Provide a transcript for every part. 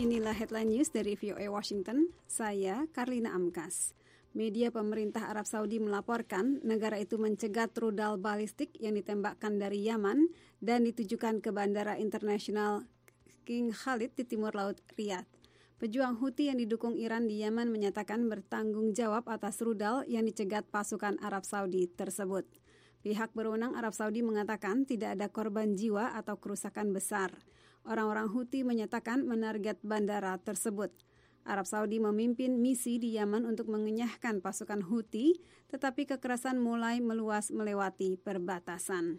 Inilah headline news dari VOA Washington. Saya Karlina Amkas. Media pemerintah Arab Saudi melaporkan negara itu mencegat rudal balistik yang ditembakkan dari Yaman dan ditujukan ke Bandara Internasional King Khalid di timur laut Riyadh. Pejuang Houthi yang didukung Iran di Yaman menyatakan bertanggung jawab atas rudal yang dicegat pasukan Arab Saudi tersebut. Pihak berwenang Arab Saudi mengatakan tidak ada korban jiwa atau kerusakan besar. Orang-orang Houthi menyatakan menarget bandara tersebut. Arab Saudi memimpin misi di Yaman untuk mengenyahkan pasukan Houthi, tetapi kekerasan mulai meluas melewati perbatasan.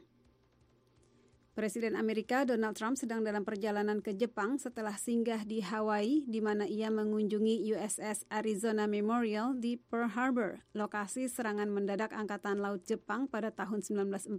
Presiden Amerika Donald Trump sedang dalam perjalanan ke Jepang setelah singgah di Hawaii, di mana ia mengunjungi USS Arizona Memorial di Pearl Harbor, lokasi serangan mendadak Angkatan Laut Jepang pada tahun 1941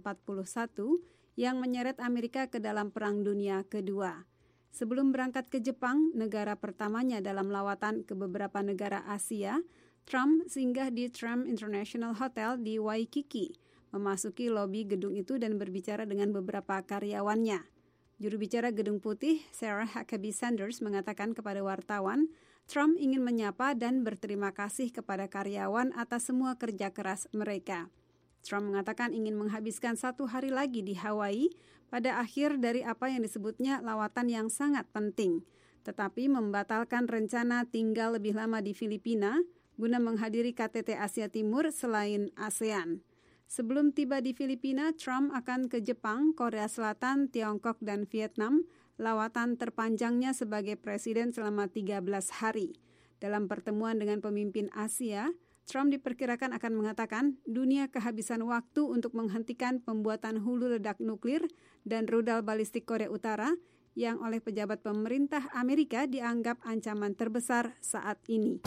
yang menyeret Amerika ke dalam Perang Dunia Kedua. Sebelum berangkat ke Jepang, negara pertamanya dalam lawatan ke beberapa negara Asia, Trump singgah di Trump International Hotel di Waikiki, memasuki lobi gedung itu dan berbicara dengan beberapa karyawannya. Juru bicara Gedung Putih, Sarah Huckabee Sanders, mengatakan kepada wartawan, Trump ingin menyapa dan berterima kasih kepada karyawan atas semua kerja keras mereka. Trump mengatakan ingin menghabiskan 1 hari lagi di Hawaii pada akhir dari apa yang disebutnya lawatan yang sangat penting, tetapi membatalkan rencana tinggal lebih lama di Filipina guna menghadiri KTT Asia Timur selain ASEAN. Sebelum tiba di Filipina, Trump akan ke Jepang, Korea Selatan, Tiongkok, dan Vietnam, lawatan terpanjangnya sebagai presiden selama 13 hari. Dalam pertemuan dengan pemimpin Asia, Trump diperkirakan akan mengatakan dunia kehabisan waktu untuk menghentikan pembuatan hulu ledak nuklir dan rudal balistik Korea Utara yang oleh pejabat pemerintah Amerika dianggap ancaman terbesar saat ini.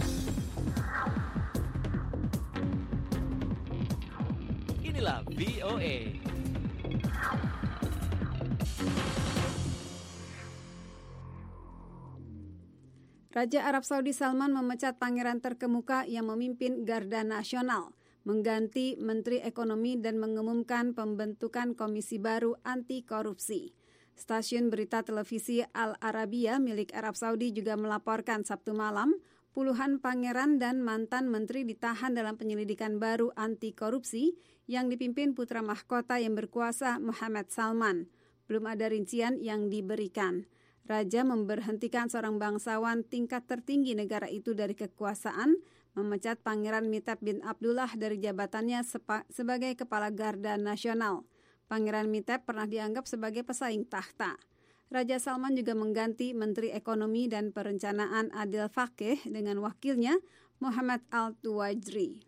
Inilah VOA. Raja Arab Saudi Salman memecat pangeran terkemuka yang memimpin Garda Nasional, mengganti Menteri Ekonomi dan mengumumkan pembentukan komisi baru anti korupsi. Stasiun berita televisi Al Arabiya milik Arab Saudi juga melaporkan Sabtu malam, puluhan pangeran dan mantan menteri ditahan dalam penyelidikan baru anti korupsi yang dipimpin putra mahkota yang berkuasa Muhammad Salman. Belum ada rincian yang diberikan. Raja memberhentikan seorang bangsawan tingkat tertinggi negara itu dari kekuasaan, memecat Pangeran Miteb bin Abdullah dari jabatannya sebagai Kepala Garda Nasional. Pangeran Miteb pernah dianggap sebagai pesaing tahta. Raja Salman juga mengganti Menteri Ekonomi dan Perencanaan Adil Fakih dengan wakilnya Muhammad Al-Tuwajri.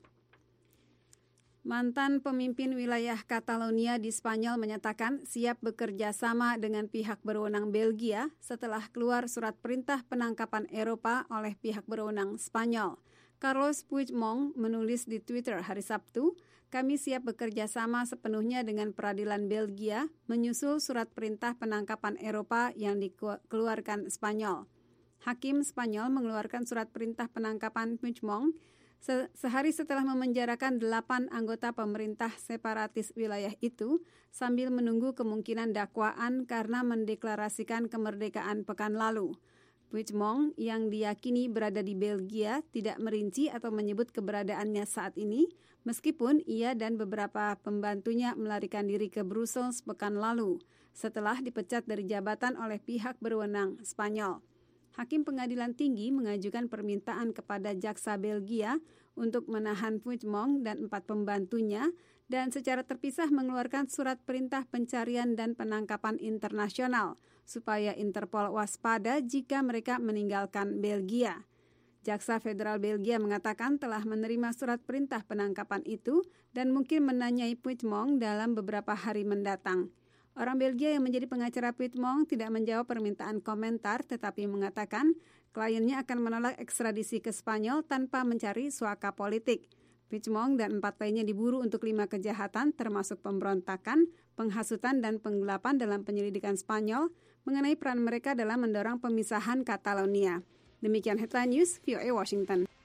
Mantan pemimpin wilayah Catalonia di Spanyol menyatakan siap bekerja sama dengan pihak berwenang Belgia setelah keluar surat perintah penangkapan Eropa oleh pihak berwenang Spanyol. Carlos Puigdemont menulis di Twitter hari Sabtu, kami siap bekerja sama sepenuhnya dengan peradilan Belgia menyusul surat perintah penangkapan Eropa yang dikeluarkan Spanyol. Hakim Spanyol mengeluarkan surat perintah penangkapan Puigdemont sehari setelah memenjarakan 8 anggota pemerintah separatis wilayah itu sambil menunggu kemungkinan dakwaan karena mendeklarasikan kemerdekaan pekan lalu. Puigdemont yang diyakini berada di Belgia tidak merinci atau menyebut keberadaannya saat ini, meskipun ia dan beberapa pembantunya melarikan diri ke Brussels pekan lalu setelah dipecat dari jabatan oleh pihak berwenang Spanyol. Hakim Pengadilan Tinggi mengajukan permintaan kepada jaksa Belgia untuk menahan Puigdemont dan 4 pembantunya dan secara terpisah mengeluarkan surat perintah pencarian dan penangkapan internasional supaya Interpol waspada jika mereka meninggalkan Belgia. Jaksa Federal Belgia mengatakan telah menerima surat perintah penangkapan itu dan mungkin menanyai Puigdemont dalam beberapa hari mendatang. Orang Belgia yang menjadi pengacara Puigdemont tidak menjawab permintaan komentar tetapi mengatakan kliennya akan menolak ekstradisi ke Spanyol tanpa mencari suaka politik. Puigdemont dan 4 lainnya diburu untuk 5 kejahatan termasuk pemberontakan, penghasutan dan penggelapan dalam penyelidikan Spanyol mengenai peran mereka dalam mendorong pemisahan Catalonia. Demikian headline news VOA Washington.